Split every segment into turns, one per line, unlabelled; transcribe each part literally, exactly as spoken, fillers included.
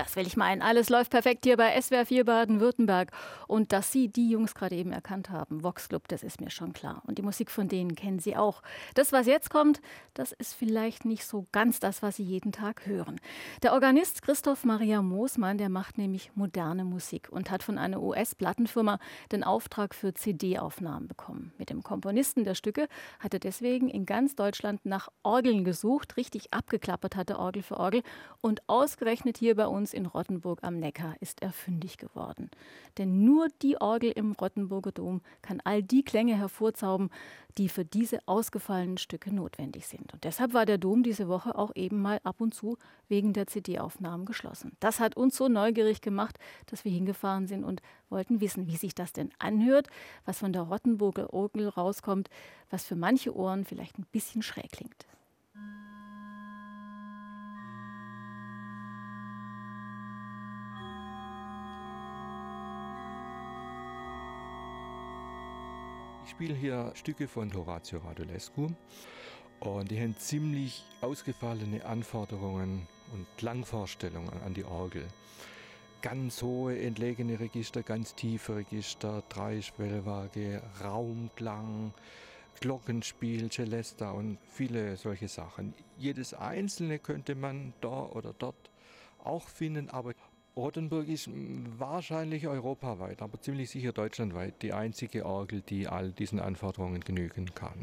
Das will ich meinen. Alles läuft perfekt hier bei S W R vier Baden-Württemberg. Und dass Sie die Jungs gerade eben erkannt haben, Vox Club, das ist mir schon klar. Und die Musik von denen kennen Sie auch. Das, was jetzt kommt, das ist vielleicht nicht so ganz das, was Sie jeden Tag hören. Der Organist Christoph Maria Moosmann, der macht nämlich moderne Musik und hat von einer U S-Plattenfirma den Auftrag für C D-Aufnahmen bekommen. Mit dem Komponisten der Stücke hat er deswegen in ganz Deutschland nach Orgeln gesucht, richtig abgeklappert hatte Orgel für Orgel. Und ausgerechnet hier bei uns in Rottenburg am Neckar ist er fündig geworden. Denn nur die Orgel im Rottenburger Dom kann all die Klänge hervorzaubern, die für diese ausgefallenen Stücke notwendig sind. Und deshalb war der Dom diese Woche auch eben mal ab und zu wegen der C D-Aufnahmen geschlossen. Das hat uns so neugierig gemacht, dass wir hingefahren sind und wollten wissen, wie sich das denn anhört, was von der Rottenburger Orgel rauskommt, was für manche Ohren vielleicht ein bisschen schräg klingt.
Ich spiele hier Stücke von Horatio Radulescu und die haben ziemlich ausgefallene Anforderungen und Klangvorstellungen an die Orgel. Ganz hohe entlegene Register, ganz tiefe Register, Dreischwellwerke, Raumklang, Glockenspiel, Celesta und viele solche Sachen. Jedes einzelne könnte man da oder dort auch finden, aber Rottenburg ist wahrscheinlich europaweit, aber ziemlich sicher deutschlandweit die einzige Orgel, die all diesen Anforderungen genügen kann.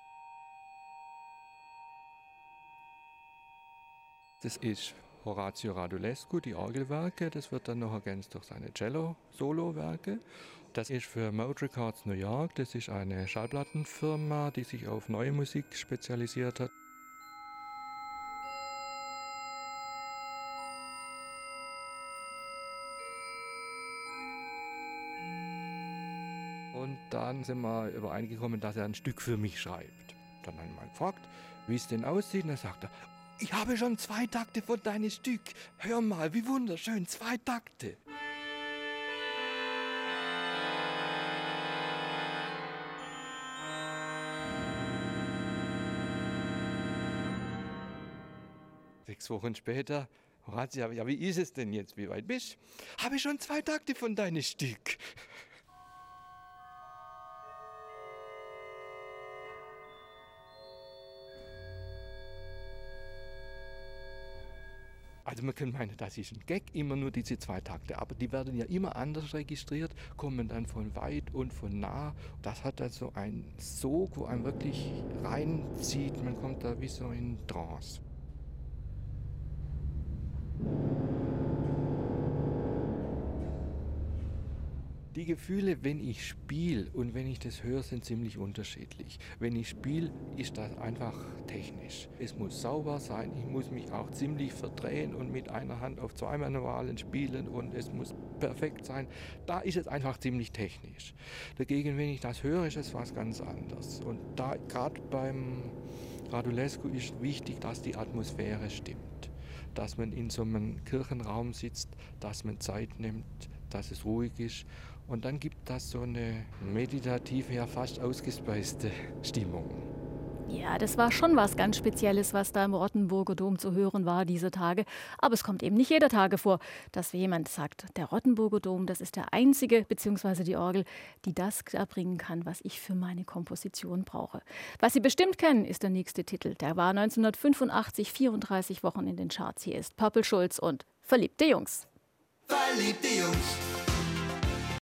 Das ist Horatio Radulescu, die Orgelwerke. Das wird dann noch ergänzt durch seine Cello-Solo-Werke. Das ist für Mode Records New York. Das ist eine Schallplattenfirma, die sich auf neue Musik spezialisiert hat. Und dann sind wir übereingekommen, dass er ein Stück für mich schreibt. Dann haben wir gefragt, wie es denn aussieht. Und dann sagt er, ich habe schon zwei Takte von deinem Stück. Hör mal, wie wunderschön, zwei Takte. Sechs Wochen später, Horatio, ja, wie ist es denn jetzt? Wie weit bist du? Habe ich schon zwei Takte von deinem Stück. Also man kann meinen, das ist ein Gag, immer nur diese zwei Takte, aber die werden ja immer anders registriert, kommen dann von weit und von nah. Das hat also einen Sog, wo einem wirklich reinzieht, man kommt da wie so in Trance. Die Gefühle, wenn ich spiele und wenn ich das höre, sind ziemlich unterschiedlich. Wenn ich spiele, ist das einfach technisch. Es muss sauber sein, ich muss mich auch ziemlich verdrehen und mit einer Hand auf zwei Manualen spielen und es muss perfekt sein. Da ist es einfach ziemlich technisch. Dagegen, wenn ich das höre, ist es was ganz anderes. Und da gerade beim Radulescu ist wichtig, dass die Atmosphäre stimmt. Dass man in so einem Kirchenraum sitzt, dass man Zeit nimmt, dass es ruhig ist. Und dann gibt das so eine meditative, ja fast ausgespeiste Stimmung.
Ja, das war schon was ganz Spezielles, was da im Rottenburger Dom zu hören war diese Tage. Aber es kommt eben nicht jeder Tage vor, dass jemand sagt, der Rottenburger Dom, das ist der einzige, beziehungsweise die Orgel, die das erbringen kann, was ich für meine Komposition brauche. Was Sie bestimmt kennen, ist der nächste Titel. Der war neunzehnhundertfünfundachtzig vierunddreißig Wochen in den Charts. Hier ist Purple Schulz und Verliebte Jungs.
Verliebte Jungs.